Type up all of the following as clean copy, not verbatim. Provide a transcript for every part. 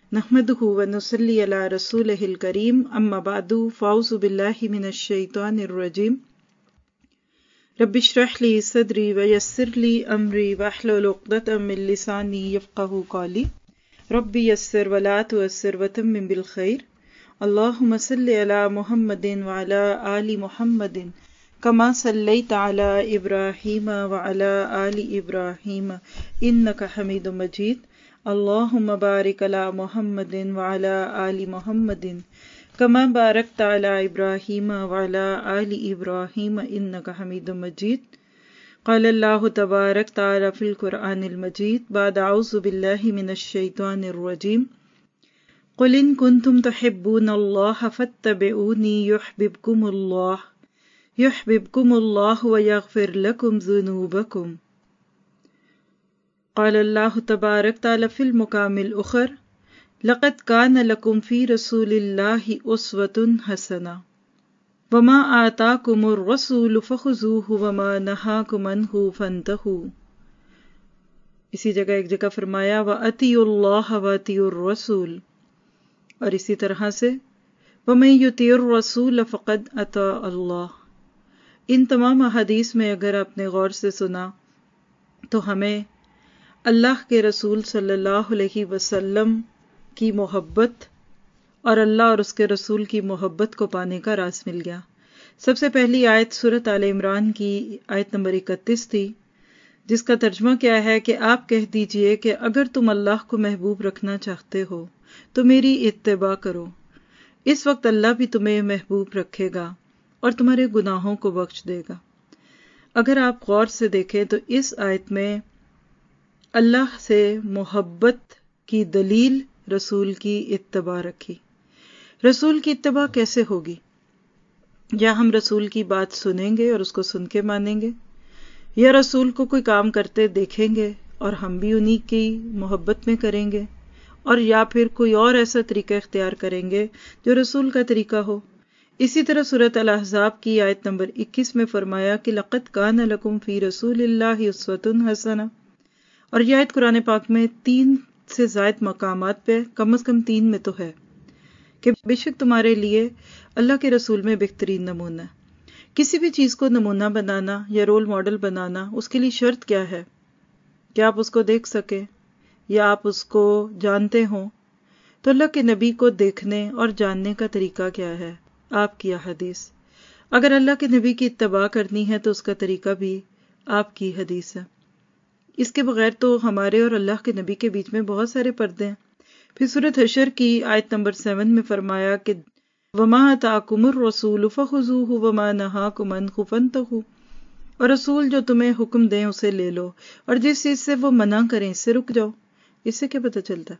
نحمدہ ونصلی علی رسولہ الکریم اما بعد فاعوذ باللہ من الشیطان الرجیم رب اشرح لی صدری ویسر لی امری واحلل عقدۃ من لسانی یفقہوا قولی رب یسر ولا تعسر وتمم بالخیر اللہم صلی علی محمد وعلی آل محمد کما صلیت علی ابراہیم وعلی آل ابراہیم انک حمید مجید اللہم بارک علی محمد وعلی آل محمد کما بارکت علی ابراہیم وعلی آل ابراہیم انک حمید مجید قال اللہ تبارک تعالی فی القرآن المجید بعد اعوذ باللہ من الشیطان الرجیم قل ان کنتم تحبون اللہ فاتبعونی یحببکم اللہ ویغفر لکم ذنوبکم قال اللہ تبارک تعالی فی المقام الاخر لقد کان لکم فی رسول اللہ اسوۃ حسنہ وما آتاکم الرسول فخذوہ وما نہاکم عنہ فانتہوا۔ اسی جگہ ایک جگہ فرمایا وَأَطِیعُوا اللَّهَ وَأَطِیعُوا الرَّسُولَ، اور اسی طرح سے وَمَن یُطِیعِ الرَّسُولَ فَقَدْ أَطَاعَ اللَّهَ۔ ان تمام احادیث میں اگر آپ نے غور سے سنا تو ہمیں اللہ کے رسول صلی اللہ علیہ وسلم کی محبت اور اللہ اور اس کے رسول کی محبت کو پانے کا راز مل گیا۔ سب سے پہلی آیت سورۃ آل عمران کی آیت نمبر 31 تھی، جس کا ترجمہ کیا ہے کہ آپ کہہ دیجئے کہ اگر تم اللہ کو محبوب رکھنا چاہتے ہو تو میری اتباع کرو، اس وقت اللہ بھی تمہیں محبوب رکھے گا اور تمہارے گناہوں کو بخش دے گا۔ اگر آپ غور سے دیکھیں تو اس آیت میں اللہ سے محبت کی دلیل رسول کی اتباع رکھی۔ رسول کی اتباع کیسے ہوگی؟ یا ہم رسول کی بات سنیں گے اور اس کو سن کے مانیں گے، یا رسول کو کوئی کام کرتے دیکھیں گے اور ہم بھی انہی کی محبت میں کریں گے، اور یا پھر کوئی اور ایسا طریقہ اختیار کریں گے جو رسول کا طریقہ ہو۔ اسی طرح سورۃ الاحزاب کی آیت نمبر 21 میں فرمایا کہ لقد کان لکم فی رسول اللہ اسوۃ حسنہ، اور یہ آیت قرآن پاک میں 3 سے زائد مقامات پہ کم از کم 3 میں تو ہے کہ بے شک تمہارے لیے اللہ کے رسول میں بہترین نمونہ ہے۔ کسی بھی چیز کو نمونہ بنانا یا رول ماڈل بنانا، اس کے لیے شرط کیا ہے کہ آپ اس کو دیکھ سکیں یا آپ اس کو جانتے ہوں۔ تو اللہ کے نبی کو دیکھنے اور جاننے کا طریقہ کیا ہے؟ آپ کی احادیث۔ اگر اللہ کے نبی کی اتباع کرنی ہے تو اس کا طریقہ بھی آپ کی حدیث ہے۔ اس کے بغیر تو ہمارے اور اللہ کے نبی کے بیچ میں بہت سارے پردے ہیں۔ پھر سورۃ حشر کی آیت نمبر 7 میں فرمایا کہ وَمَا آتَاكُمُ الرَّسُولُ فَخُذُوهُ وَمَا نَهَاكُمْ عَنْهُ فَانْتَهُوا، اور رسول جو تمہیں حکم دیں اسے لے لو، اور جس چیز سے وہ منع کریں اس سے رک جاؤ۔ اس سے کیا پتہ چلتا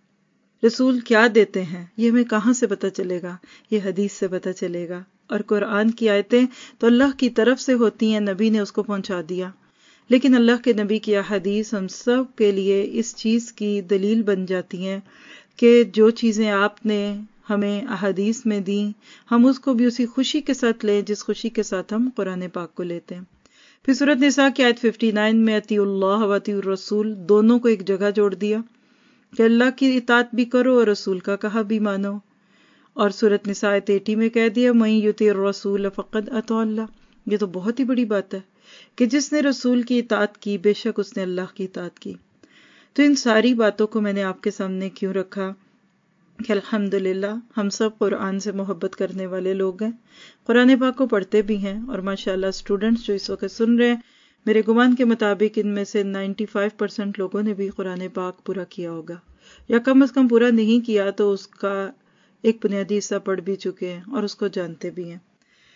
ہے رسول کیا دیتے ہیں؟ یہ ہمیں کہاں سے پتہ چلے گا؟ یہ حدیث سے پتہ چلے گا، اور قرآن کی آیتیں تو اللہ کی طرف سے ہوتی ہیں، نبی نے اس کو پہنچا دیا، لیکن اللہ کے نبی کی احادیث ہم سب کے لیے اس چیز کی دلیل بن جاتی ہیں کہ جو چیزیں آپ نے ہمیں احادیث میں دیں ہم اس کو بھی اسی خوشی کے ساتھ لیں جس خوشی کے ساتھ ہم قرآن پاک کو لیتے ہیں۔ پھر سورۃ نساء کی آیت 59 میں اطیعوا اللہ و اطیعوا الرسول دونوں کو ایک جگہ جوڑ دیا کہ اللہ کی اطاعت بھی کرو اور رسول کا کہا بھی مانو، اور سورۃ نساء آیت 80 میں کہہ دیا من یطیع الرسول فقد اطاع اللہ۔ یہ تو بہت ہی بڑی بات ہے کہ جس نے رسول کی اطاعت کی بے شک اس نے اللہ کی اطاعت کی۔ تو ان ساری باتوں کو میں نے آپ کے سامنے کیوں رکھا کہ الحمدللہ ہم سب قرآن سے محبت کرنے والے لوگ ہیں، قرآن پاک کو پڑھتے بھی ہیں، اور ماشاءاللہ اسٹوڈنٹس جو اس وقت سن رہے ہیں میرے گمان کے مطابق ان میں سے 95% لوگوں نے بھی قرآن پاک پورا کیا ہوگا، یا کم از کم پورا نہیں کیا تو اس کا ایک بنیادی حصہ پڑھ بھی چکے ہیں اور اس کو جانتے بھی ہیں۔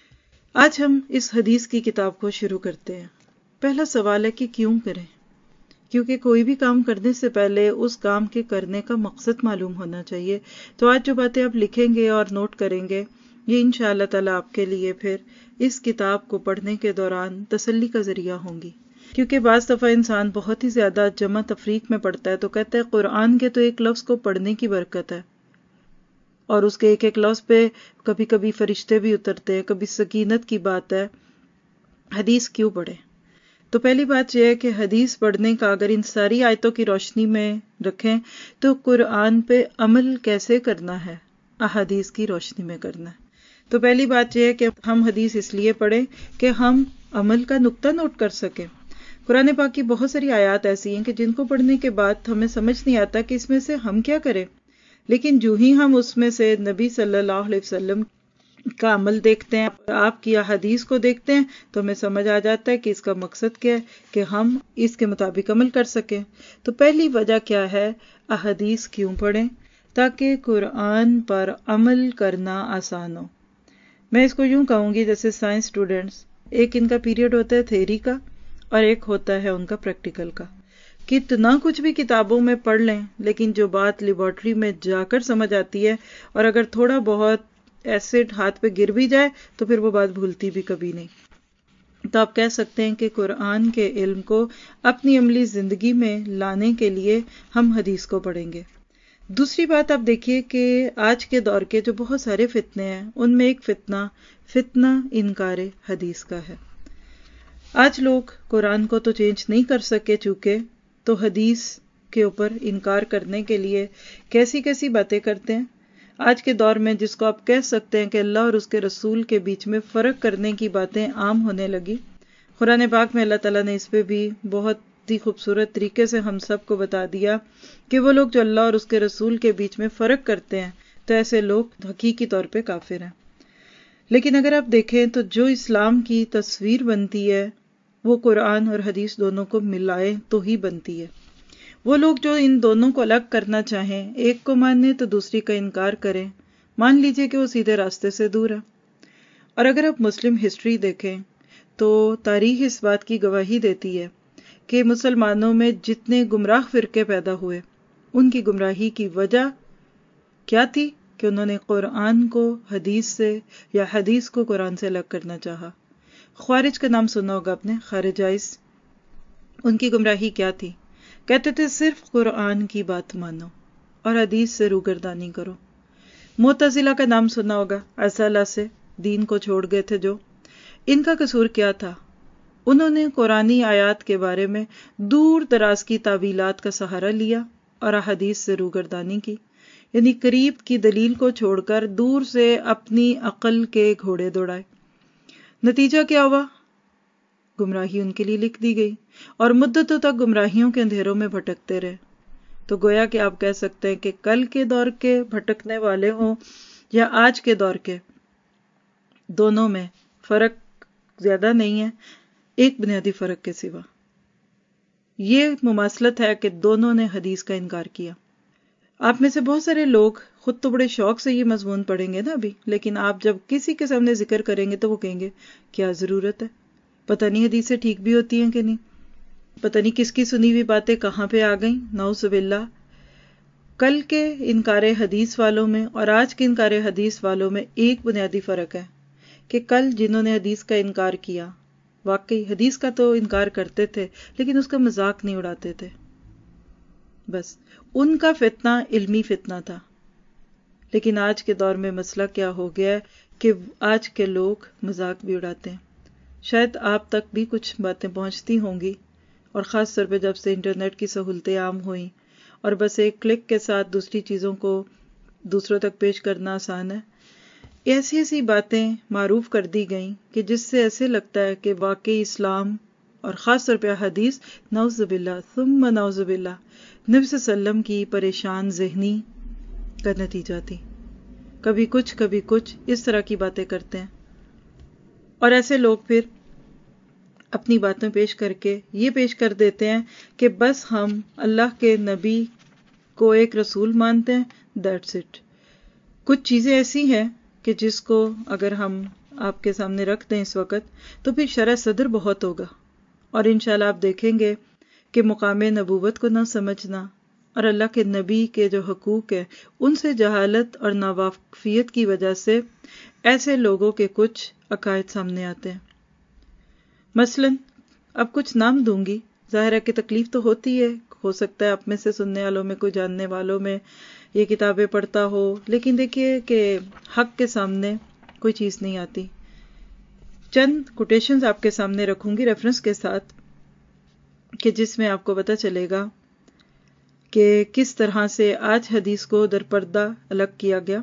آج ہم اس حدیث کی کتاب کو شروع کرتے ہیں۔ پہلا سوال ہے کہ کیوں کریں؟ کیونکہ کوئی بھی کام کرنے سے پہلے اس کام کے کرنے کا مقصد معلوم ہونا چاہیے۔ تو آج جو باتیں آپ لکھیں گے اور نوٹ کریں گے یہ انشاءاللہ تعالیٰ آپ کے لیے پھر اس کتاب کو پڑھنے کے دوران تسلی کا ذریعہ ہوں گی۔ کیونکہ بعض دفعہ انسان بہت ہی زیادہ جمع تفریق میں پڑھتا ہے تو کہتا ہے قرآن کے تو ایک لفظ کو پڑھنے کی برکت ہے، اور اس کے ایک ایک لفظ پہ کبھی کبھی فرشتے بھی اترتے ہیں، کبھی سکینت کی بات ہے، حدیث کیوں پڑھے؟ تو پہلی بات یہ ہے کہ حدیث پڑھنے کا اگر ان ساری آیتوں کی روشنی میں رکھیں تو قرآن پہ عمل کیسے کرنا ہے، احادیث کی روشنی میں کرنا ہے۔ تو پہلی بات یہ ہے کہ ہم حدیث اس لیے پڑھیں کہ ہم عمل کا نقطہ نوٹ کر سکیں۔ قرآن پاک کی بہت ساری آیات ایسی ہیں کہ جن کو پڑھنے کے بعد ہمیں سمجھ نہیں آتا کہ اس میں سے ہم کیا کریں، لیکن جو ہی ہم اس میں سے نبی صلی اللہ علیہ وسلم کا عمل دیکھتے ہیں، آپ کی احادیث کو دیکھتے ہیں، تو ہمیں سمجھ آ جاتا ہے کہ اس کا مقصد کیا ہے کہ ہم اس کے مطابق عمل کر سکیں۔ تو پہلی وجہ کیا ہے، احادیث کیوں پڑھیں؟ تاکہ قرآن پر عمل کرنا آسان ہو۔ میں اس کو یوں کہوں گی جیسے سائنس اسٹوڈنٹس، ایک ان کا پیریڈ ہوتا ہے تھیوری کا اور ایک ہوتا ہے ان کا پریکٹیکل کا۔ کتنا کچھ بھی کتابوں میں پڑھ لیں لیکن جو بات لیبارٹری میں جا کر سمجھ آتی ہے، اور اگر تھوڑا بہت ایسڈ ہاتھ پہ گر بھی جائے تو پھر وہ بات بھولتی بھی کبھی نہیں۔ تو آپ کہہ سکتے ہیں کہ قرآن کے علم کو اپنی عملی زندگی میں لانے کے لیے ہم حدیث کو پڑھیں گے۔ دوسری بات آپ دیکھیے کہ آج کے دور کے جو بہت سارے فتنے ہیں ان میں ایک فتنہ انکار حدیث کا ہے۔ آج لوگ قرآن کو تو چینج نہیں کر سکے چونکہ، تو حدیث کے اوپر انکار کرنے کے لیے کیسی کیسی باتیں کرتے ہیں۔ آج کے دور میں جس کو آپ کہہ سکتے ہیں کہ اللہ اور اس کے رسول کے بیچ میں فرق کرنے کی باتیں عام ہونے لگی۔ قرآن پاک میں اللہ تعالیٰ نے اس پہ بھی بہت ہی خوبصورت طریقے سے ہم سب کو بتا دیا کہ وہ لوگ جو اللہ اور اس کے رسول کے بیچ میں فرق کرتے ہیں تو ایسے لوگ حقیقی طور پہ کافر ہیں۔ لیکن اگر آپ دیکھیں تو جو اسلام کی تصویر بنتی ہے وہ قرآن اور حدیث دونوں کو ملائے تو ہی بنتی ہے۔ وہ لوگ جو ان دونوں کو الگ کرنا چاہیں، ایک کو ماننے تو دوسری کا انکار کریں، مان لیجئے کہ وہ سیدھے راستے سے دور ہے۔ اور اگر آپ مسلم ہسٹری دیکھیں تو تاریخ اس بات کی گواہی دیتی ہے کہ مسلمانوں میں جتنے گمراہ فرقے پیدا ہوئے ان کی گمراہی کی وجہ کیا تھی کہ انہوں نے قرآن کو حدیث سے یا حدیث کو قرآن سے الگ کرنا چاہا۔ خوارج کا نام سنا ہوگا آپ نے، خارجائز۔ ان کی گمراہی کیا تھی؟ کہتے تھے صرف قرآن کی بات مانو اور حدیث سے روگردانی کرو۔ معتزلہ کا نام سنا ہوگا، اصالہ سے دین کو چھوڑ گئے تھے جو۔ ان کا قصور کیا تھا؟ انہوں نے قرآنی آیات کے بارے میں دور دراز کی تعویلات کا سہارا لیا اور احادیث سے روگردانی کی، یعنی قریب کی دلیل کو چھوڑ کر دور سے اپنی عقل کے گھوڑے دوڑائے۔ نتیجہ کیا ہوا؟ گمراہی ان کے لیے لکھ دی گئی اور مدتوں تک گمراہیوں کے اندھیروں میں بھٹکتے رہے۔ تو گویا کہ آپ کہہ سکتے ہیں کہ کل کے دور کے بھٹکنے والے ہوں یا آج کے دور کے، دونوں میں فرق زیادہ نہیں ہے، ایک بنیادی فرق کے سوا۔ یہ مماثلت ہے کہ دونوں نے حدیث کا انکار کیا۔ آپ میں سے بہت سارے لوگ خود تو بڑے شوق سے یہ مضمون پڑھیں گے نا ابھی، لیکن آپ جب کسی کے سامنے ذکر کریں گے تو وہ کہیں گے کیا ضرورت ہے، پتہ نہیں حدیثیں ٹھیک بھی ہوتی ہیں کہ نہیں، پتہ نہیں کس کی سنی ہوئی باتیں کہاں پہ آ گئیں، نعوذ باللہ۔ کل کے انکار حدیث والوں میں اور آج کے انکار حدیث والوں میں ایک بنیادی فرق ہے کہ کل جنہوں نے حدیث کا انکار کیا واقعی حدیث کا تو انکار کرتے تھے لیکن اس کا مذاق نہیں اڑاتے تھے، بس ان کا فتنہ علمی فتنہ تھا۔ لیکن آج کے دور میں مسئلہ کیا ہو گیا ہے کہ آج کے لوگ مذاق بھی اڑاتے ہیں۔ شاید آپ تک بھی کچھ باتیں پہنچتی ہوں گی، اور خاص طور پہ جب سے انٹرنیٹ کی سہولتیں عام ہوئیں اور بس ایک کلک کے ساتھ دوسری چیزوں کو دوسروں تک پیش کرنا آسان ہے، ایسی ایسی باتیں معروف کر دی گئیں کہ جس سے ایسے لگتا ہے کہ واقعی اسلام اور خاص طور پہ حدیث نعوذ باللہ ثم نعوذ باللہ نبی صلی اللہ علیہ وسلم کی پریشان ذہنی کا نتیجہ تھی۔ کبھی کچھ اس طرح کی باتیں کرتے ہیں، اور ایسے لوگ پھر اپنی باتیں پیش کر کے یہ پیش کر دیتے ہیں کہ بس ہم اللہ کے نبی کو ایک رسول مانتے ہیں، دیٹس اٹ۔ کچھ چیزیں ایسی ہیں کہ جس کو اگر ہم آپ کے سامنے رکھ دیں اس وقت تو پھر شرح صدر بہت ہوگا، اور انشاءاللہ آپ دیکھیں گے کہ مقام نبوت کو نہ سمجھنا اور اللہ کے نبی کے جو حقوق ہیں ان سے جہالت اور ناواقفیت کی وجہ سے ایسے لوگوں کے کچھ عقائد سامنے آتے ہیں۔ مثلاً اب کچھ نام دوں گی، ظاہر ہے کہ تکلیف تو ہوتی ہے، ہو سکتا ہے آپ میں سے سننے والوں میں کوئی جاننے والوں میں یہ کتابیں پڑھتا ہو، لیکن دیکھیے کہ حق کے سامنے کوئی چیز نہیں آتی۔ چند کوٹیشنز آپ کے سامنے رکھوں گی ریفرنس کے ساتھ۔ کہ جس میں آپ کو پتہ چلے گا کہ کس طرح سے آج حدیث کو در پردہ الگ کیا گیا.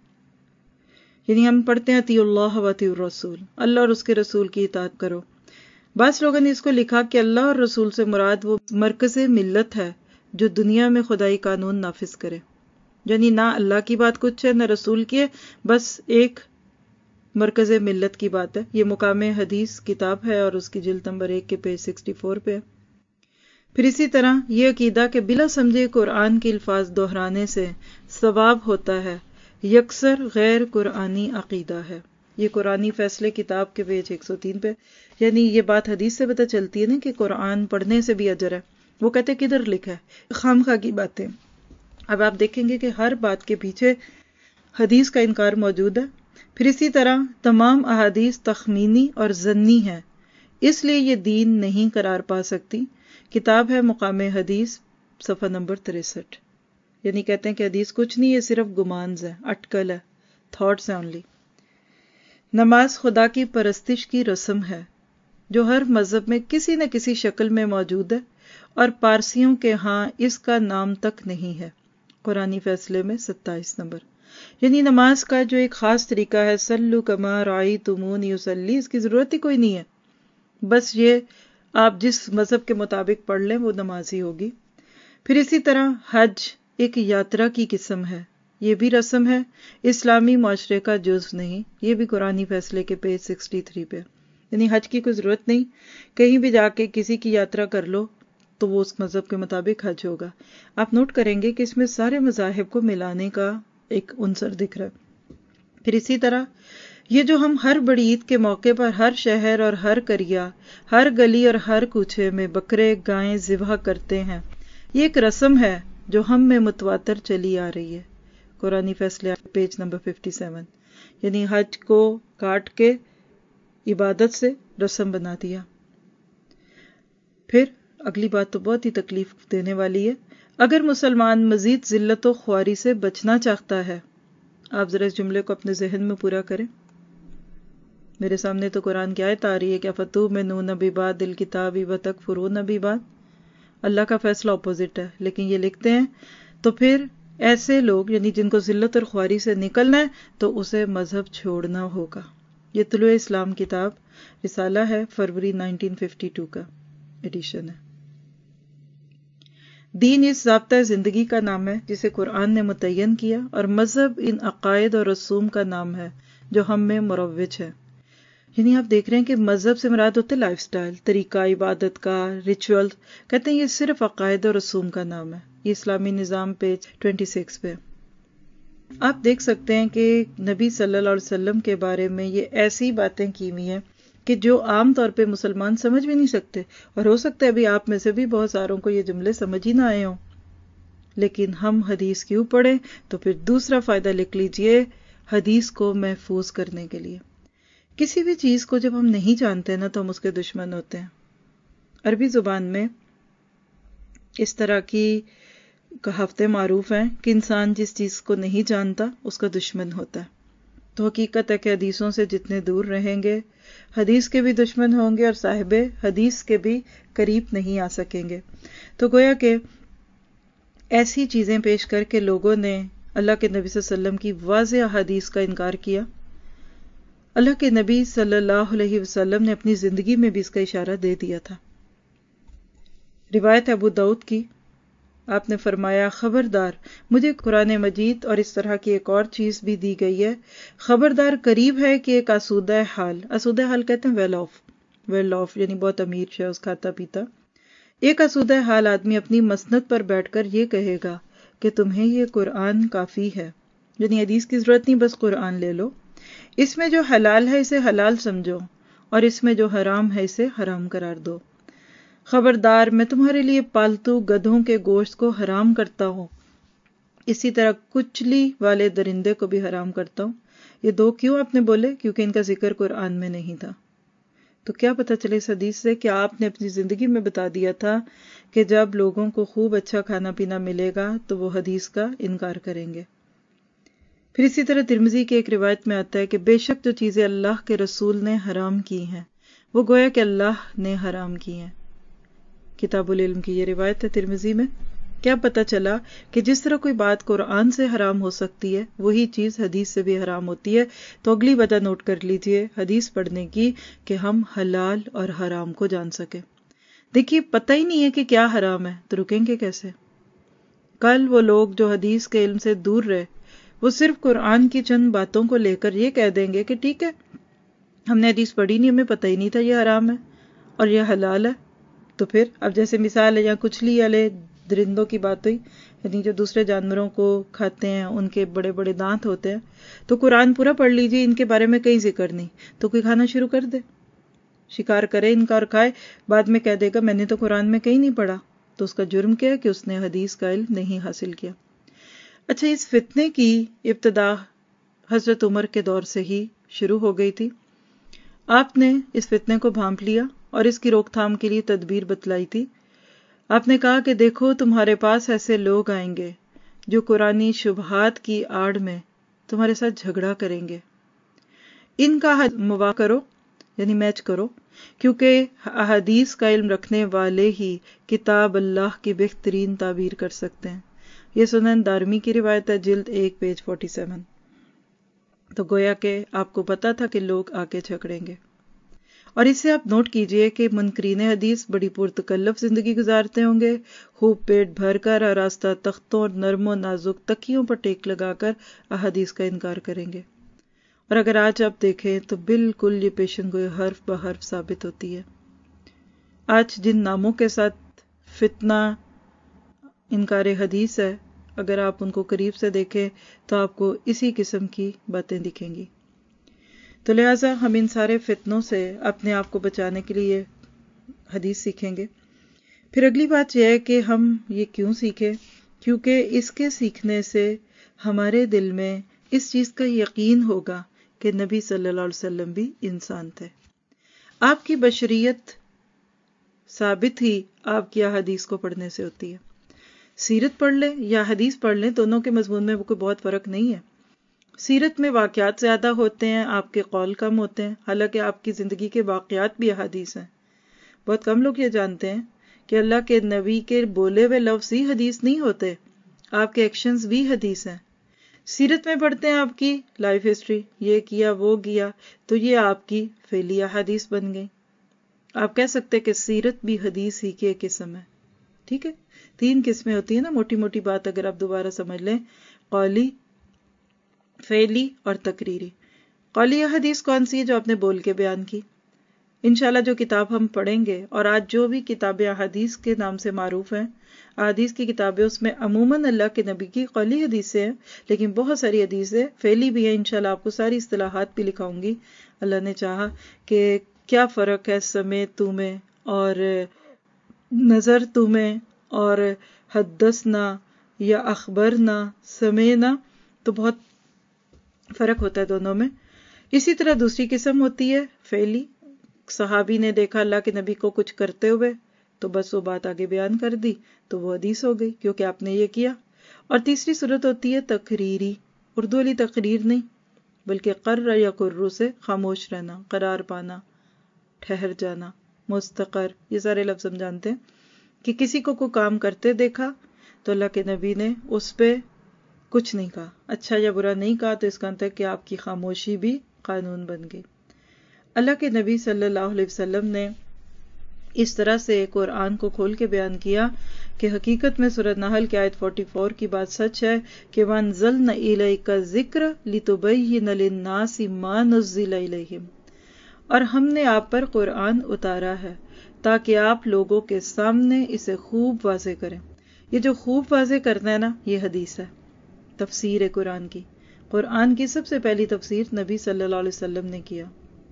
یعنی ہم پڑھتے ہیں اطیعوا اللہ و اطیعوا الرسول، اللہ اور اس کے رسول کی اطاعت کرو. بعض لوگوں نے اس کو لکھا کہ اللہ اور رسول سے مراد وہ مرکز ملت ہے جو دنیا میں خدائی قانون نافذ کرے. یعنی نہ اللہ کی بات کچھ ہے نہ رسول کی ہے، بس ایک مرکز ملت کی بات ہے. یہ مقام حدیث کتاب ہے اور اس کی جلد نمبر 1 کے پیج 64 پہ ہے. پھر اسی طرح یہ عقیدہ کہ بلا سمجھے قرآن کے الفاظ دہرانے سے ثواب ہوتا ہے یکسر غیر قرآنی عقیدہ ہے. یہ قرآنی فیصلے کتاب کے پیج 103 پہ. یعنی یہ بات حدیث سے پتہ چلتی ہے نا کہ قرآن پڑھنے سے بھی اجر ہے. وہ کہتے کدھر لکھا ہے؟ خامخواہ کی باتیں. اب آپ دیکھیں گے کہ ہر بات کے پیچھے حدیث کا انکار موجود ہے. پھر اسی طرح تمام احادیث تخمینی اور ظنی ہیں، اس لیے یہ دین نہیں قرار پا سکتی. کتاب ہے مقام حدیث صفحہ نمبر 63. یعنی کہتے ہیں کہ حدیث کچھ نہیں ہے، صرف گمانز ہے، اٹکل ہے، تھاٹس ہیں اونلی. نماز خدا کی پرستش کی رسم ہے جو ہر مذہب میں کسی نہ کسی شکل میں موجود ہے، اور پارسیوں کے ہاں اس کا نام تک نہیں ہے. قرآنی فیصلے میں 27 نمبر. یعنی نماز کا جو ایک خاص طریقہ ہے، صلو کما رأیتمونی اصلی، اس کی ضرورت ہی کوئی نہیں ہے. بس یہ آپ جس مذہب کے مطابق پڑھ لیں وہ نماز ہی ہوگی. پھر اسی طرح حج ایک یاترا کی قسم ہے، یہ بھی رسم ہے، اسلامی معاشرے کا جز نہیں. یہ بھی قرآنی فیصلے کے پیج 63 پہ. یعنی حج کی کوئی ضرورت نہیں، کہیں بھی جا کے کسی کی یاترا کر لو تو وہ اس مذہب کے مطابق حج ہوگا. آپ نوٹ کریں گے کہ اس میں سارے مذاہب کو ملانے کا ایک عنصر دکھ رہا ہے. پھر اسی طرح یہ جو ہم ہر بڑی عید کے موقع پر ہر شہر اور ہر قریہ، ہر گلی اور ہر کوچے میں بکرے گائیں ذبح کرتے ہیں، یہ ایک رسم ہے جو ہم میں متواتر چلی آ رہی ہے. قرآنی فیصلے پیج نمبر 57. یعنی حج کو کاٹ کے عبادت سے رسم بنا دیا. پھر اگلی بات تو بہت ہی تکلیف دینے والی ہے. اگر مسلمان مزید ذلت و خواری سے بچنا چاہتا ہے، آپ ذرا اس جملے کو اپنے ذہن میں پورا کریں. میرے سامنے تو قرآن کی آیت آ رہی ہے کہ افتؤمنون ببعض الکتاب وتکفرون ببعض. اللہ کا فیصلہ اپوزٹ ہے، لیکن یہ لکھتے ہیں تو پھر ایسے لوگ یعنی جن کو ذلت اور خواری سے نکلنا ہے تو اسے مذہب چھوڑنا ہوگا. یہ طلوع اسلام کتاب رسالہ ہے، فروری 1952 کا ایڈیشن ہے. دین اس ضابطۂ زندگی کا نام ہے جسے قرآن نے متعین کیا، اور مذہب ان عقائد اور رسوم کا نام ہے جو ہم میں مروج ہے. یعنی آپ دیکھ رہے ہیں کہ مذہب سے مراد ہوتے لائف سٹائل، طریقہ عبادت کا، ریچول. کہتے ہیں یہ صرف عقائد اور رسوم کا نام ہے. یہ اسلامی نظام پیج 26 پہ. آپ دیکھ سکتے ہیں کہ نبی صلی اللہ علیہ وسلم کے بارے میں یہ ایسی باتیں کی ہوئی ہیں کہ جو عام طور پہ مسلمان سمجھ بھی نہیں سکتے، اور ہو سکتا ہے ابھی آپ میں سے بھی بہت ساروں کو یہ جملے سمجھ ہی نہ آئے ہوں. لیکن ہم حدیث کیوں پڑھیں؟ تو پھر دوسرا فائدہ لکھ لیجئے، حدیث کو محفوظ کرنے کے لیے. کسی بھی چیز کو جب ہم نہیں جانتے نا تو ہم اس کے دشمن ہوتے ہیں. عربی زبان میں اس طرح کی کہاوتیں معروف ہیں کہ انسان جس چیز کو نہیں جانتا اس کا دشمن ہوتا ہے. تو حقیقت ہے کہ حدیثوں سے جتنے دور رہیں گے حدیث کے بھی دشمن ہوں گے اور صاحب حدیث کے بھی قریب نہیں آ سکیں گے. تو گویا کہ ایسی چیزیں پیش کر کے لوگوں نے اللہ کے نبی صلی اللہ علیہ وسلم کی واضح حدیث کا انکار کیا. اللہ کے نبی صلی اللہ علیہ وسلم نے اپنی زندگی میں بھی اس کا اشارہ دے دیا تھا. روایت ابو داؤد کی، آپ نے فرمایا خبردار، مجھے قرآن مجید اور اس طرح کی ایک اور چیز بھی دی گئی ہے، خبردار قریب ہے کہ ایک آسودہ حال کہتے ہیں ویل آف یعنی بہت امیر شخص کھاتا پیتا. ایک آسودہ حال آدمی اپنی مسند پر بیٹھ کر یہ کہے گا کہ تمہیں یہ قرآن کافی ہے. یعنی حدیث کی ضرورت نہیں، بس قرآن لے لو. اس میں جو حلال ہے اسے حلال سمجھو، اور اس میں جو حرام ہے اسے حرام قرار دو. خبردار، میں تمہارے لیے پالتو گدھوں کے گوشت کو حرام کرتا ہوں، اسی طرح کچلی والے درندے کو بھی حرام کرتا ہوں. یہ دو کیوں آپ نے بولے؟ کیونکہ ان کا ذکر قرآن میں نہیں تھا. تو کیا پتہ چلے اس حدیث سے کہ آپ نے اپنی زندگی میں بتا دیا تھا کہ جب لوگوں کو خوب اچھا کھانا پینا ملے گا تو وہ حدیث کا انکار کریں گے. پھر اسی طرح ترمذی کی ایک روایت میں آتا ہے کہ بے شک جو چیزیں اللہ کے رسول نے حرام کی ہیں وہ گویا کہ اللہ نے حرام کی ہیں. کتاب العلم کی یہ روایت ہے ترمذی میں. کیا پتہ چلا کہ جس طرح کوئی بات قرآن سے حرام ہو سکتی ہے وہی چیز حدیث سے بھی حرام ہوتی ہے. تو اگلی وجہ نوٹ کر لیجئے حدیث پڑھنے کی کہ ہم حلال اور حرام کو جان سکیں. دیکھیے پتہ ہی نہیں ہے کہ کیا حرام ہے تو رکیں گے کیسے؟ کل وہ لوگ جو حدیث کے علم سے دور رہے وہ صرف قرآن کی چند باتوں کو لے کر یہ کہہ دیں گے کہ ٹھیک ہے ہم نے حدیث پڑھی نہیں، ہمیں پتہ ہی نہیں تھا یہ حرام ہے اور یہ حلال ہے. تو پھر اب جیسے مثال ہے یا کچلی والے درندوں کی بات ہوئی، یعنی جو دوسرے جانوروں کو کھاتے ہیں ان کے بڑے بڑے دانت ہوتے ہیں، تو قرآن پورا پڑھ لیجیے ان کے بارے میں کہیں ذکر نہیں، تو کوئی کھانا شروع کر دے، شکار کرے ان کا اور کھائے، بعد میں کہہ دے گا میں نے تو قرآن میں کہیں نہیں پڑھا. تو اس کا جرم کیا ہے کہ اس نے حدیث کا علم نہیں حاصل کیا. اچھا، اس فتنے کی ابتدا حضرت عمر کے دور سے ہی شروع ہو گئی تھی. آپ نے اس فتنے کو بھانپ لیا اور اس کی روک تھام کے لیے تدبیر بتلائی تھی. آپ نے کہا کہ دیکھو تمہارے پاس ایسے لوگ آئیں گے جو قرآنی شبہات کی آڑ میں تمہارے ساتھ جھگڑا کریں گے. ان کا مواقع کرو، یعنی میچ کرو، کیونکہ احادیث کا علم رکھنے والے ہی کتاب اللہ کی بہترین تعبیر کر سکتے ہیں. یہ سنن دارمی کی روایت ہے، جلد 1 پیج 47. تو گویا کہ آپ کو پتا تھا کہ لوگ آ کے جھگڑیں گے. اور اس سے آپ نوٹ کیجئے کہ منکرین حدیث بڑی پرتکلف زندگی گزارتے ہوں گے، خوب پیٹ بھر کر آراستہ تختوں اور نرم و نازک تکیوں پر ٹیک لگا کر احادیث کا انکار کریں گے. اور اگر آج آپ دیکھیں تو بالکل یہ پیشن گوئی حرف بحرف ثابت ہوتی ہے. آج جن ناموں کے ساتھ فتنہ انکار حدیث ہے، اگر آپ ان کو قریب سے دیکھیں تو آپ کو اسی قسم کی باتیں دکھیں گی. تو لہٰذا ہم ان سارے فتنوں سے اپنے آپ کو بچانے کے لیے حدیث سیکھیں گے. پھر اگلی بات یہ ہے کہ ہم یہ کیوں سیکھیں؟ کیونکہ اس کے سیکھنے سے ہمارے دل میں اس چیز کا یقین ہوگا کہ نبی صلی اللہ علیہ وسلم بھی انسان تھے. آپ کی بشریت ثابت ہی آپ کی احادیث کو پڑھنے سے ہوتی ہے. سیرت پڑھ لیں یا حدیث پڑھ لیں، دونوں کے مضمون میں کوئی بہت فرق نہیں ہے. سیرت میں واقعات زیادہ ہوتے ہیں، آپ کے قول کم ہوتے ہیں، حالانکہ آپ کی زندگی کے واقعات بھی احادیث ہیں. بہت کم لوگ یہ جانتے ہیں کہ اللہ کے نبی کے بولے ہوئے لفظ ہی حدیث نہیں ہوتے، آپ کے ایکشنز بھی حدیث ہیں. سیرت میں پڑھتے ہیں آپ کی لائف ہسٹری، یہ کیا وہ کیا، تو یہ آپ کی فعلی احادیث بن گئی. آپ کہہ سکتے کہ سیرت بھی حدیث ہی کی ایک قسم ہے. ٹھیک ہے، 3 قسمیں ہوتی ہیں نا، موٹی موٹی بات اگر آپ دوبارہ سمجھ لیں، قولی، فعلی اور تقریری. قولی حدیث کون سی ہے؟ جو آپ نے بول کے بیان کی. انشاءاللہ جو کتاب ہم پڑھیں گے، اور آج جو بھی کتابیں احادیث کے نام سے معروف ہیں، احادیث کی کتابیں، اس میں عموماً اللہ کے نبی کی قولی حدیثیں ہیں، لیکن بہت ساری حدیثیں فعلی بھی ہیں. انشاءاللہ آپ کو ساری اصطلاحات بھی لکھاؤں گی اللہ نے چاہا، کہ کیا فرق ہے سمیت میں اور نظر تمہیں اور حدثنا یا اخبرنا سمینا، تو بہت فرق ہوتا ہے دونوں میں. اسی طرح دوسری قسم ہوتی ہے فعلی. صحابی نے دیکھا اللہ کے نبی کو کچھ کرتے ہوئے تو بس وہ بات آگے بیان کر دی تو وہ حدیث ہو گئی کیونکہ آپ نے یہ کیا. اور تیسری صورت ہوتی ہے تقریری. اردو والی تقریر نہیں، بلکہ قر یا قرو سے خاموش رہنا، قرار پانا، ٹھہر جانا، مستقر، یہ سارے لفظ ہم جانتے ہیں کہ کسی کو کوئی کام کرتے دیکھا تو اللہ کے نبی نے اس پہ کچھ نہیں کہا، اچھا یا برا نہیں کہا، تو اس کا مطلب ہے کہ آپ کی خاموشی بھی قانون بن گئی. اللہ کے نبی صلی اللہ علیہ وسلم نے اس طرح سے قرآن کو کھول کے بیان کیا کہ حقیقت میں سورۃ نحل کی آیت 44 کی بات سچ ہے کہ وَأَنزَلْنَا إِلَيْكَ الذِّكْرَ لِتُبَيِّنَ لِلنَّاسِ مَا نُزِّلَ إِلَيْهِمْ، اور ہم نے آپ پر قرآن اتارا ہے تاکہ آپ لوگوں کے سامنے اسے خوب واضح کریں. یہ جو خوب واضح کرنا ہے نا، یہ حدیث ہے، تفسیر ہے قرآن کی. قرآن کی سب سے پہلی تفسیر نبی صلی اللہ علیہ وسلم نے کیا.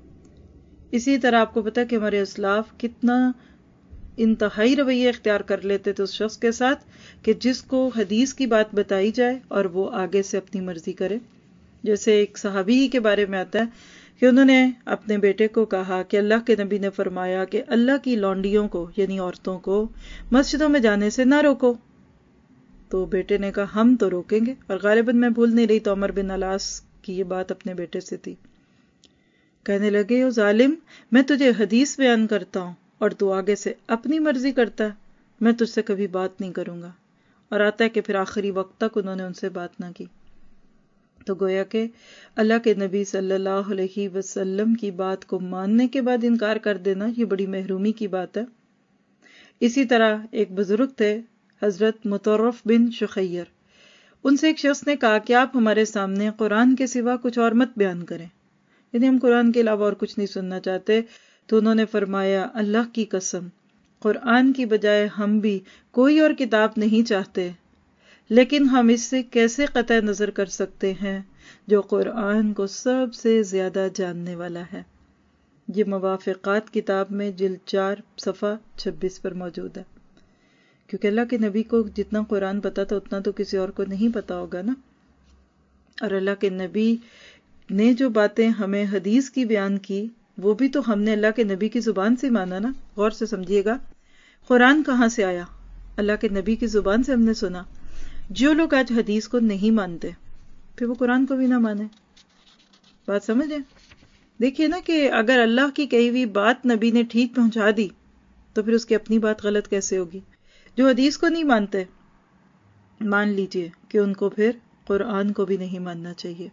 اسی طرح آپ کو پتا کہ ہمارے اسلاف کتنا انتہائی رویہ اختیار کر لیتے تھے اس شخص کے ساتھ کہ جس کو حدیث کی بات بتائی جائے اور وہ آگے سے اپنی مرضی کرے. جیسے ایک صحابی ہی کے بارے میں آتا ہے کہ انہوں نے اپنے بیٹے کو کہا کہ اللہ کے نبی نے فرمایا کہ اللہ کی لونڈیوں کو، یعنی عورتوں کو، مسجدوں میں جانے سے نہ روکو. تو بیٹے نے کہا ہم تو روکیں گے، اور غالباً میں بھول نہیں رہی تو عمر بن العاص کی یہ بات اپنے بیٹے سے تھی. کہنے لگے او ظالم، میں تجھے حدیث بیان کرتا ہوں اور تو آگے سے اپنی مرضی کرتا ہے، میں تجھ سے کبھی بات نہیں کروں گا۔ اور آتا ہے کہ پھر آخری وقت تک انہوں نے ان سے بات نہ کی۔ تو گویا کہ اللہ کے نبی صلی اللہ علیہ وسلم کی بات کو ماننے کے بعد انکار کر دینا یہ بڑی محرومی کی بات ہے۔ اسی طرح ایک بزرگ تھے حضرت مطرف بن شخیر، ان سے ایک شخص نے کہا کہ آپ ہمارے سامنے قرآن کے سوا کچھ اور مت بیان کریں، یعنی ہم قرآن کے علاوہ اور کچھ نہیں سننا چاہتے۔ تو انہوں نے فرمایا اللہ کی قسم، قرآن کی بجائے ہم بھی کوئی اور کتاب نہیں چاہتے، لیکن ہم اس سے کیسے قطع نظر کر سکتے ہیں جو قرآن کو سب سے زیادہ جاننے والا ہے۔ یہ موافقات کتاب میں جلد 4 صفحہ 26 پر موجود ہے۔ کیونکہ اللہ کے نبی کو جتنا قرآن پتا تھا اتنا تو کسی اور کو نہیں پتا ہوگا نا۔ اور اللہ کے نبی نے جو باتیں ہمیں حدیث کی بیان کی وہ بھی تو ہم نے اللہ کے نبی کی زبان سے مانا نا۔ غور سے سمجھیے گا، قرآن کہاں سے آیا؟ اللہ کے نبی کی زبان سے ہم نے سنا۔ جو لوگ آج حدیث کو نہیں مانتے پھر وہ قرآن کو بھی نہ مانے۔ بات سمجھیں؟ دیکھیے نا کہ اگر اللہ کی کہی ہوئی بات نبی نے ٹھیک پہنچا دی تو پھر اس کی اپنی بات غلط کیسے ہوگی؟ جو حدیث کو نہیں مانتے مان لیجئے کہ ان کو پھر قرآن کو بھی نہیں ماننا چاہیے۔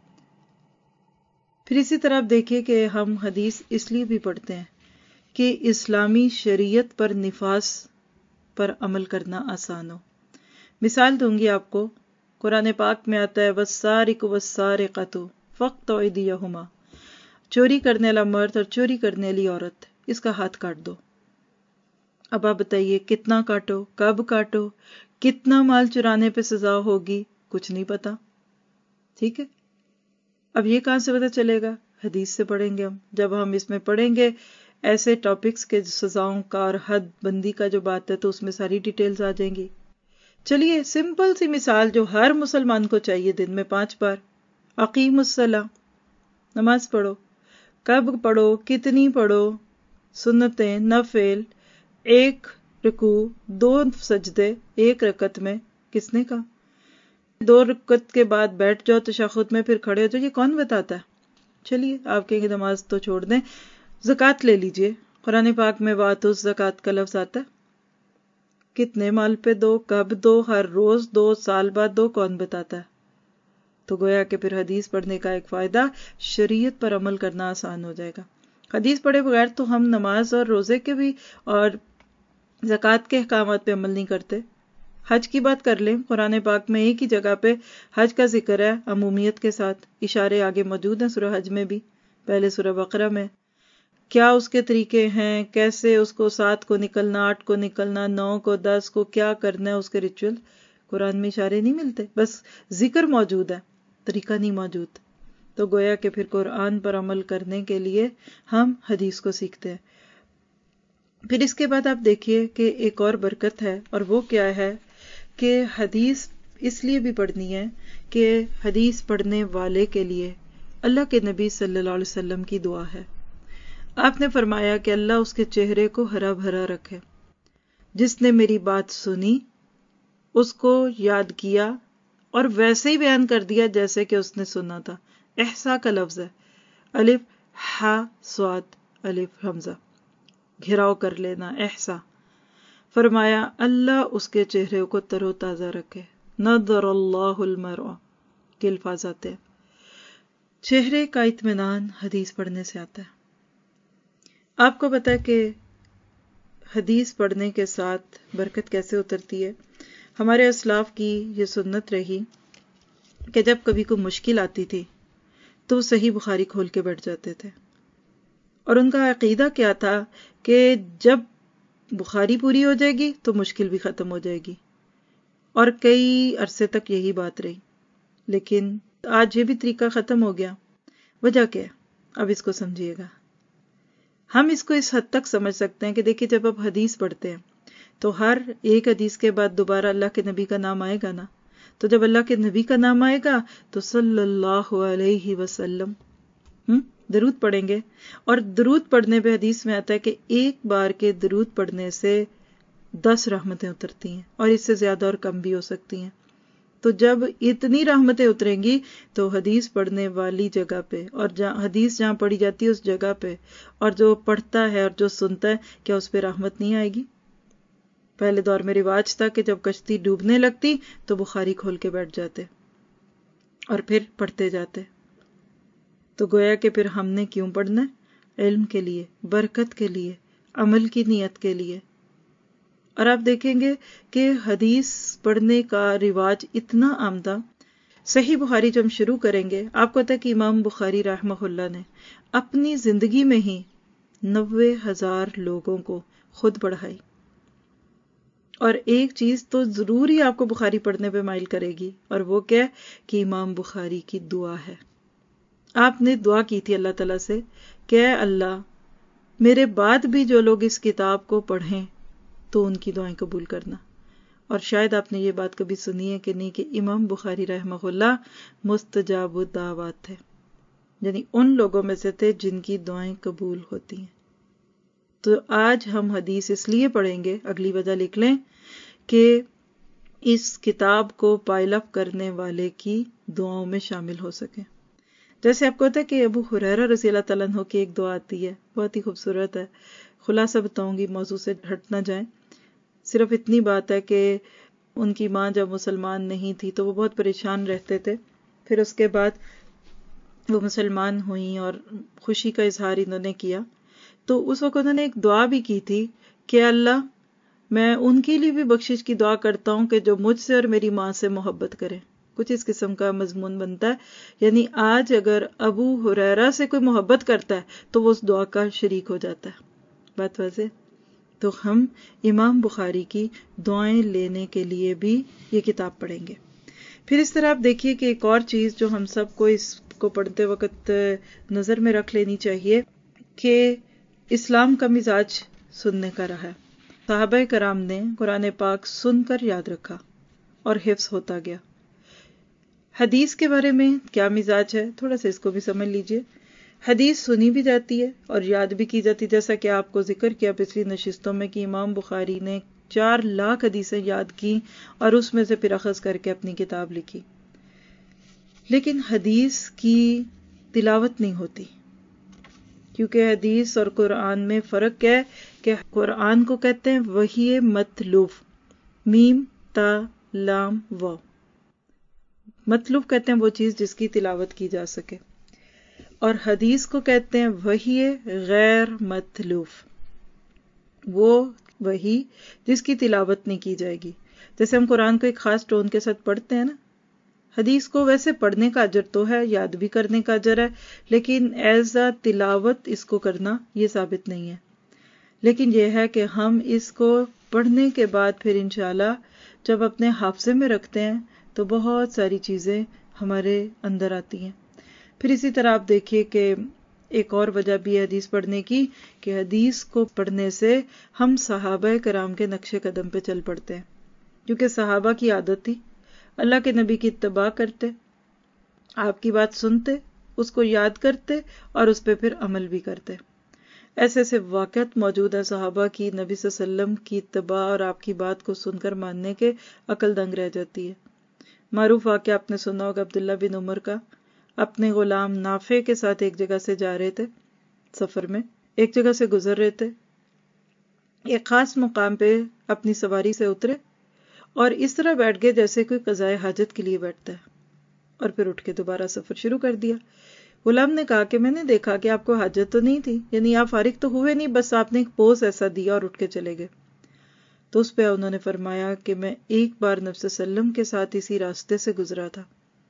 پھر اسی طرح آپ دیکھیے کہ ہم حدیث اس لیے بھی پڑھتے ہیں کہ اسلامی شریعت پر نفاذ پر عمل کرنا آسان ہو۔ مثال دوں گی آپ کو، قرآن پاک میں آتا ہے وَالسَّارِقُ وَالسَّارِقَةُ فَاقْطَعُوا أَيْدِيَهُمَا، چوری کرنے والا مرد اور چوری کرنے والی عورت، اس کا ہاتھ کاٹ دو۔ اب آپ بتائیے کتنا کاٹو، کب کاٹو، کتنا مال چرانے پہ سزا ہوگی، کچھ نہیں پتا، ٹھیک ہے؟ اب یہ کہاں سے پتہ چلے گا؟ حدیث سے پڑھیں گے ہم۔ جب ہم اس میں پڑھیں گے ایسے ٹاپکس کے سزاؤں کا اور حد بندی کا جو بات ہے تو اس میں ساری ڈیٹیلز آ جائیں گی۔ چلیے سمپل سی مثال جو ہر مسلمان کو چاہیے دن میں 5 بار، اقیم الصلاۃ، نماز پڑھو، کب پڑھو، کتنی پڑھو، سنتیں، نفل، 1 رکوع 2 سجدے 1 رکعت میں، کس نے کہا؟ 2 رکعت کے بعد بیٹھ جاؤ تشہد میں پھر کھڑے ہو جاؤ، یہ کون بتاتا ہے؟ چلیے آپ کہیں گے نماز تو چھوڑ دیں، زکوٰۃ لے لیجئے، قرآن پاک میں وَآتُوا الزَّکَاۃ کا لفظ آتا ہے، کتنے مال پہ دو، کب دو، ہر روز دو، سال بعد دو، کون بتاتا ہے؟ تو گویا کہ پھر حدیث پڑھنے کا ایک فائدہ شریعت پر عمل کرنا آسان ہو جائے گا۔ حدیث پڑھے بغیر تو ہم نماز اور روزے کے بھی اور زکوٰۃ کے احکامات پہ عمل نہیں کرتے۔ حج کی بات کر لیں، قرآن پاک میں ایک ہی جگہ پہ حج کا ذکر ہے عمومیت کے ساتھ، اشارے آگے موجود ہیں سورہ حج میں بھی، پہلے سورہ بقرہ میں۔ کیا اس کے طریقے ہیں، کیسے اس کو 7 کو نکلنا، 8 کو نکلنا، 9 کو، 10 کو کیا کرنا ہے، اس کے ریچول قرآن میں اشارے نہیں ملتے، بس ذکر موجود ہے، طریقہ نہیں موجود۔ تو گویا کہ پھر قرآن پر عمل کرنے کے لیے ہم حدیث کو سیکھتے ہیں۔ پھر اس کے بعد آپ دیکھیے کہ ایک اور برکت ہے، اور وہ کیا ہے کہ حدیث اس لیے بھی پڑھنی ہے کہ حدیث پڑھنے والے کے لیے اللہ کے نبی صلی اللہ علیہ وسلم کی دعا ہے۔ آپ نے فرمایا کہ اللہ اس کے چہرے کو ہرا بھرا رکھے، جس نے میری بات سنی، اس کو یاد کیا اور ویسے ہی بیان کر دیا جیسے کہ اس نے سنا تھا۔ احسا کا لفظ ہے، الف ہا صاد الف حمزہ، گھراؤ کر لینا، احسا۔ فرمایا اللہ اس کے چہرے کو تر و تازہ رکھے، نضر اللہ المرء کے الفاظ آتے ہیں۔ چہرے کا اطمینان حدیث پڑھنے سے آتا ہے۔ آپ کو پتا ہے کہ حدیث پڑھنے کے ساتھ برکت کیسے اترتی ہے؟ ہمارے اسلاف کی یہ سنت رہی کہ جب کبھی کوئی مشکل آتی تھی تو وہ صحیح بخاری کھول کے بیٹھ جاتے تھے، اور ان کا عقیدہ کیا تھا کہ جب بخاری پوری ہو جائے گی تو مشکل بھی ختم ہو جائے گی، اور کئی عرصے تک یہی بات رہی۔ لیکن آج یہ بھی طریقہ ختم ہو گیا۔ وجہ کیا ہے؟ اب اس کو سمجھیے گا۔ ہم اس کو اس حد تک سمجھ سکتے ہیں کہ دیکھیے جب آپ حدیث پڑھتے ہیں تو ہر ایک حدیث کے بعد دوبارہ اللہ کے نبی کا نام آئے گا نا، تو جب اللہ کے نبی کا نام آئے گا تو صلی اللہ علیہ وسلم درود پڑھیں گے، اور درود پڑھنے پہ حدیث میں آتا ہے کہ ایک بار کے درود پڑھنے سے 10 رحمتیں اترتی ہیں، اور اس سے زیادہ اور کم بھی ہو سکتی ہیں۔ تو جب اتنی رحمتیں اتریں گی تو حدیث پڑھنے والی جگہ پہ اور حدیث جہاں پڑھی جاتی ہے اس جگہ پہ اور جو پڑھتا ہے اور جو سنتا ہے کیا اس پہ رحمت نہیں آئے گی؟ پہلے دور میں رواج تھا کہ جب کشتی ڈوبنے لگتی تو بخاری کھول کے بیٹھ جاتے اور پھر پڑھتے جاتے. تو گویا کہ پھر ہم نے کیوں پڑھنا ہے؟ علم کے لیے، برکت کے لیے، عمل کی نیت کے لیے. اور آپ دیکھیں گے کہ حدیث پڑھنے کا رواج اتنا عام تھا. صحیح بخاری جب ہم شروع کریں گے، آپ کو پتہ ہے کہ امام بخاری رحمہ اللہ نے اپنی زندگی میں ہی 90,000 لوگوں کو خود پڑھائی. اور ایک چیز تو ضرور ہی آپ کو بخاری پڑھنے پہ مائل کرے گی، اور وہ کیا کہ امام بخاری کی دعا ہے. آپ نے دعا کی تھی اللہ تعالیٰ سے کہ اے اللہ میرے بعد بھی جو لوگ اس کتاب کو پڑھیں تو ان کی دعائیں قبول کرنا. اور شاید آپ نے یہ بات کبھی سنی ہے کہ نہیں کہ امام بخاری رحمہ اللہ مستجاب الدعوات تھے، یعنی ان لوگوں میں سے تھے جن کی دعائیں قبول ہوتی ہیں. تو آج ہم حدیث اس لیے پڑھیں گے، اگلی وجہ لکھ لیں، کہ اس کتاب کو پائل اپ کرنے والے کی دعاؤں میں شامل ہو سکیں. جیسے آپ کو پتا ہے کہ ابو ہریرہ رضی اللہ تعالیٰ عنہ کی ایک دعا آتی ہے، بہت ہی خوبصورت ہے. خلاصہ بتاؤں گی، موضوع سے ہٹ نہ جائیں. صرف اتنی بات ہے کہ ان کی ماں جب مسلمان نہیں تھی تو وہ بہت پریشان رہتے تھے. پھر اس کے بعد وہ مسلمان ہوئیں اور خوشی کا اظہار انہوں نے کیا. تو اس وقت انہوں نے ایک دعا بھی کی تھی کہ اللہ میں ان کے لیے بھی بخشش کی دعا کرتا ہوں کہ جو مجھ سے اور میری ماں سے محبت کریں. کچھ اس قسم کا مضمون بنتا ہے. یعنی آج اگر ابو ہریرہ سے کوئی محبت کرتا ہے تو وہ اس دعا کا شریک ہو جاتا ہے. بات واضح؟ تو ہم امام بخاری کی دعائیں لینے کے لیے بھی یہ کتاب پڑھیں گے. پھر اس طرح آپ دیکھیے کہ ایک اور چیز جو ہم سب کو اس کو پڑھتے وقت نظر میں رکھ لینی چاہیے کہ اسلام کا مزاج سننے کا رہا ہے. صحابہ کرام نے قرآن پاک سن کر یاد رکھا اور حفظ ہوتا گیا. حدیث کے بارے میں کیا مزاج ہے تھوڑا سا اس کو بھی سمجھ لیجئے. حدیث سنی بھی جاتی ہے اور یاد بھی کی جاتی، جیسا کہ آپ کو ذکر کیا پچھلی نشستوں میں کہ امام بخاری نے 4 لاکھ حدیثیں یاد کی اور اس میں سے پھر اخذ کر کے اپنی کتاب لکھی. لیکن حدیث کی تلاوت نہیں ہوتی، کیونکہ حدیث اور قرآن میں فرق ہے کہ قرآن کو کہتے ہیں وحی مطلوب، میم تا لام واو. مطلوب کہتے ہیں وہ چیز جس کی تلاوت کی جا سکے، اور حدیث کو کہتے ہیں وحی غیر مطلوب، وہ وحی جس کی تلاوت نہیں کی جائے گی. جیسے ہم قرآن کو ایک خاص ٹون کے ساتھ پڑھتے ہیں نا، حدیث کو ویسے پڑھنے کا اجر تو ہے، یاد بھی کرنے کا اجر ہے، لیکن ایز اے تلاوت اس کو کرنا یہ ثابت نہیں ہے. لیکن یہ ہے کہ ہم اس کو پڑھنے کے بعد پھر انشاءاللہ جب اپنے حافظے میں رکھتے ہیں تو بہت ساری چیزیں ہمارے اندر آتی ہیں. پھر اسی طرح آپ دیکھیے کہ ایک اور وجہ بھی ہے حدیث پڑھنے کی کہ حدیث کو پڑھنے سے ہم صحابہ کرام کے نقش قدم پہ چل پڑتے ہیں، کیونکہ صحابہ کی عادت تھی اللہ کے نبی کی اتباع کرتے، آپ کی بات سنتے، اس کو یاد کرتے اور اس پہ پھر عمل بھی کرتے. ایسے ایسے واقعات موجود ہیں صحابہ کی نبی صلی اللہ علیہ وسلم کی اتباع اور آپ کی بات کو سن کر ماننے کے عقل دنگ رہ جاتی ہے. معروف واقعہ آپ نے سنا ہوگا عبداللہ بن عمر کا. اپنے غلام نافع کے ساتھ ایک جگہ سے جا رہے تھے، سفر میں ایک جگہ سے گزر رہے تھے، ایک خاص مقام پہ اپنی سواری سے اترے اور اس طرح بیٹھ گئے جیسے کوئی قضائے حاجت کے لیے بیٹھتا ہے، اور پھر اٹھ کے دوبارہ سفر شروع کر دیا. غلام نے کہا کہ میں نے دیکھا کہ آپ کو حاجت تو نہیں تھی، یعنی آپ فارغ تو ہوئے نہیں، بس آپ نے ایک پوز ایسا دیا اور اٹھ کے چلے گئے. تو اس پہ انہوں نے فرمایا کہ میں ایک بار نبی صلی اللہ علیہ وسلم کے ساتھ اسی راستے سے گزرا تھا،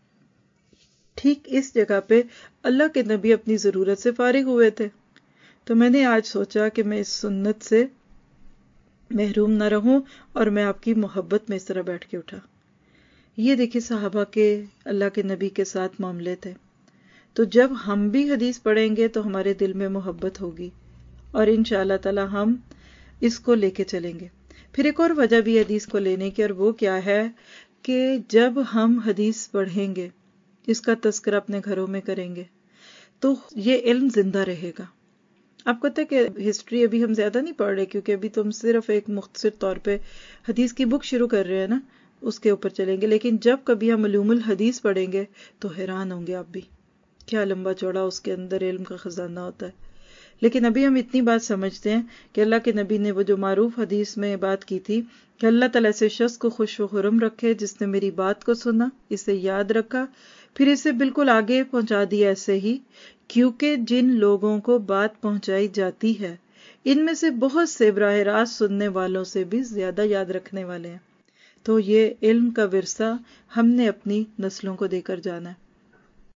ٹھیک اس جگہ پہ اللہ کے نبی اپنی ضرورت سے فارغ ہوئے تھے، تو میں نے آج سوچا کہ میں اس سنت سے محروم نہ رہوں اور میں آپ کی محبت میں اس طرح بیٹھ کے اٹھا. یہ دیکھیے صحابہ کے اللہ کے نبی کے ساتھ معاملے تھے. تو جب ہم بھی حدیث پڑھیں گے تو ہمارے دل میں محبت ہوگی اور انشاءاللہ تعالی ہم اس کو لے کے چلیں گے. پھر ایک اور وجہ بھی حدیث کو لینے کی، اور وہ کیا ہے کہ جب ہم حدیث پڑھیں گے، اس کا تذکرہ اپنے گھروں میں کریں گے تو یہ علم زندہ رہے گا. آپ کو پتہ ہے کہ ہسٹری ابھی ہم زیادہ نہیں پڑھ رہے، کیونکہ ابھی تو ہم صرف ایک مختصر طور پہ حدیث کی بک شروع کر رہے ہیں نا، اس کے اوپر چلیں گے. لیکن جب کبھی ہم علوم الحدیث پڑھیں گے تو حیران ہوں گے آپ بھی، کیا لمبا چوڑا اس کے اندر علم کا خزانہ ہوتا ہے. لیکن ابھی ہم اتنی بات سمجھتے ہیں کہ اللہ کے نبی نے وہ جو معروف حدیث میں بات کی تھی کہ اللہ تعالیٰ سے شخص کو خوش و خرم رکھے جس نے میری بات کو سنا، اسے یاد رکھا، پھر اسے بالکل آگے پہنچا دیا ایسے ہی، کیونکہ جن لوگوں کو بات پہنچائی جاتی ہے ان میں سے بہت سے براہ راست سننے والوں سے بھی زیادہ یاد رکھنے والے ہیں. تو یہ علم کا ورثہ ہم نے اپنی نسلوں کو دے کر جانا ہے.